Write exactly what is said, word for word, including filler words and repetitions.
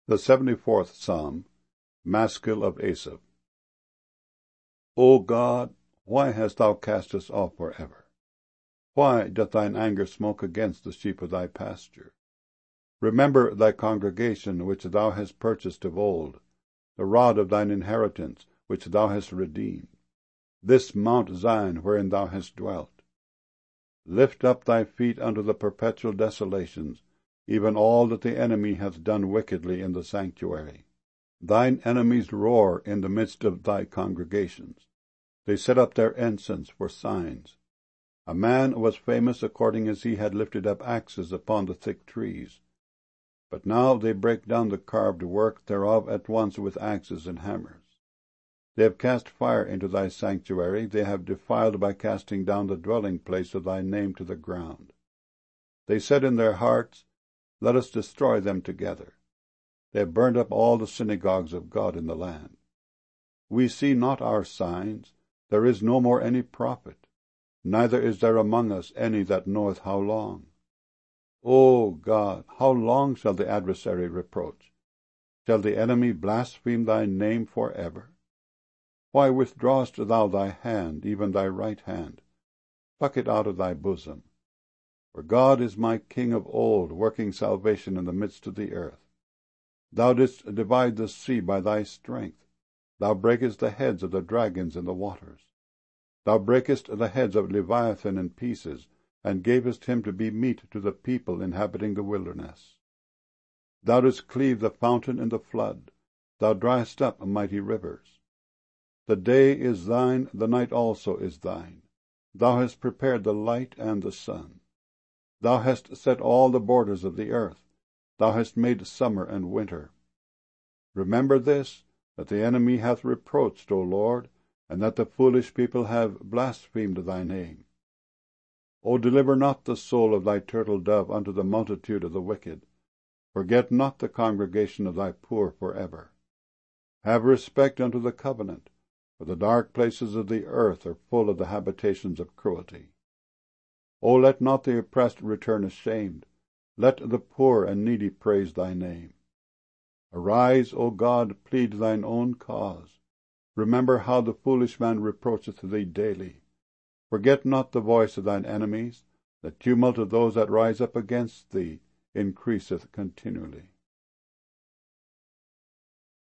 The seventy-fourth Psalm, Maskil of Asaph. O God, why hast thou cast us off for ever? Why doth thine anger smoke against the sheep of thy pasture? Remember thy congregation which thou hast purchased of old, the rod of thine inheritance which thou hast redeemed, this Mount Zion wherein thou hast dwelt. Lift up thy feet unto the perpetual desolations, even all that the enemy hath done wickedly in the sanctuary. Thine enemies roar in the midst of thy congregations. They set up their ensigns for signs. A man was famous according as he had lifted up axes upon the thick trees. But now they break down the carved work thereof at once with axes and hammers. They have cast fire into thy sanctuary, they have defiled by casting down the dwelling place of thy name to the ground. They said in their hearts, Let us destroy them together. They have burned up all the synagogues of God in the land. We see not our signs, there is no more any prophet, neither is there among us any that knoweth how long. O God, how long shall the adversary reproach? Shall the enemy blaspheme thy name for ever? Why withdrawest thou thy hand, even thy right hand? Pluck it out of thy bosom. For God is my King of old, working salvation in the midst of the earth. Thou didst divide the sea by thy strength. Thou breakest the heads of the dragons in the waters. Thou breakest the heads of Leviathan in pieces, and gavest him to be meat to the people inhabiting the wilderness. Thou didst cleave the fountain in the flood. Thou driest up mighty rivers. The day is thine, the night also is thine. Thou hast prepared the light and the sun. Thou hast set all the borders of the earth. Thou hast made summer and winter. Remember this, that the enemy hath reproached, O Lord, and that the foolish people have blasphemed thy name. O deliver not the soul of thy turtle dove unto the multitude of the wicked. Forget not the congregation of thy poor for ever. Have respect unto the covenant, for the dark places of the earth are full of the habitations of cruelty. O let not the oppressed return ashamed. Let the poor and needy praise thy name. Arise, O God, plead thine own cause. Remember how the foolish man reproacheth thee daily. Forget not the voice of thine enemies. The tumult of those that rise up against thee increaseth continually.